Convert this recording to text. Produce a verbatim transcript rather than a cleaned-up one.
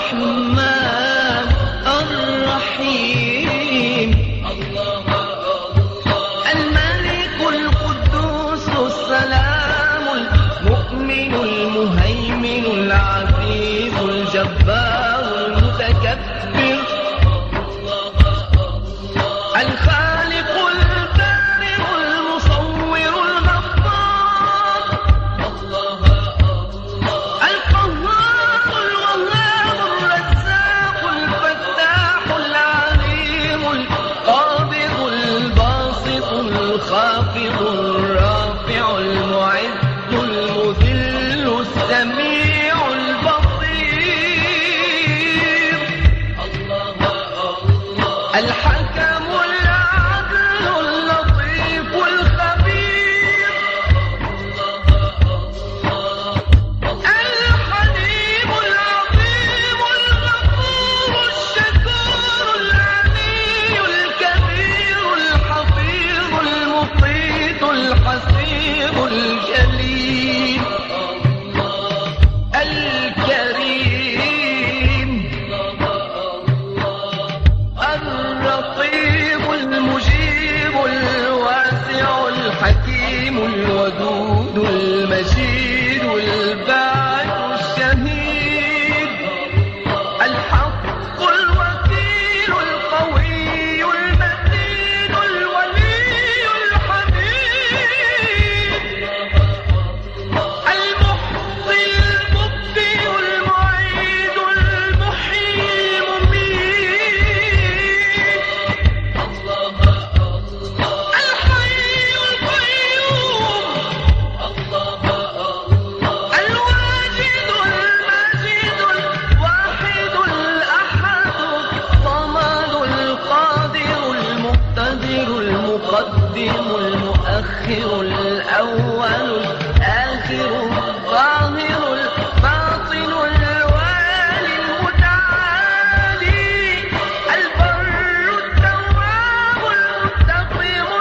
الرحمن الرحيم. الملك القدوس السلام المؤمن المهيمن العزيز الجبار المتكبر الخالق البارئ المصور الغفار القهار الوهاب الرزاق الفتاح العليم القابض الباسط الخافض الرافع المعز المذل السميع البصير الحكم العدل اللطيف الخبير الحليم العظيم الغفور الشكور العلي الكبير الحفيظ المقيت الحسيب الجليل الكريم الرقيب المجيب الواسع الحكيم الودود المجيد الباعث الشهيد الحق الوكيل القوي المتين الولي الحميد المحصي المبدئ المعيد المحيي المميت الحي القيوم الواجد الماجد الواحد الأحد الصمد القادر المقتدر المقدم المؤخر الأول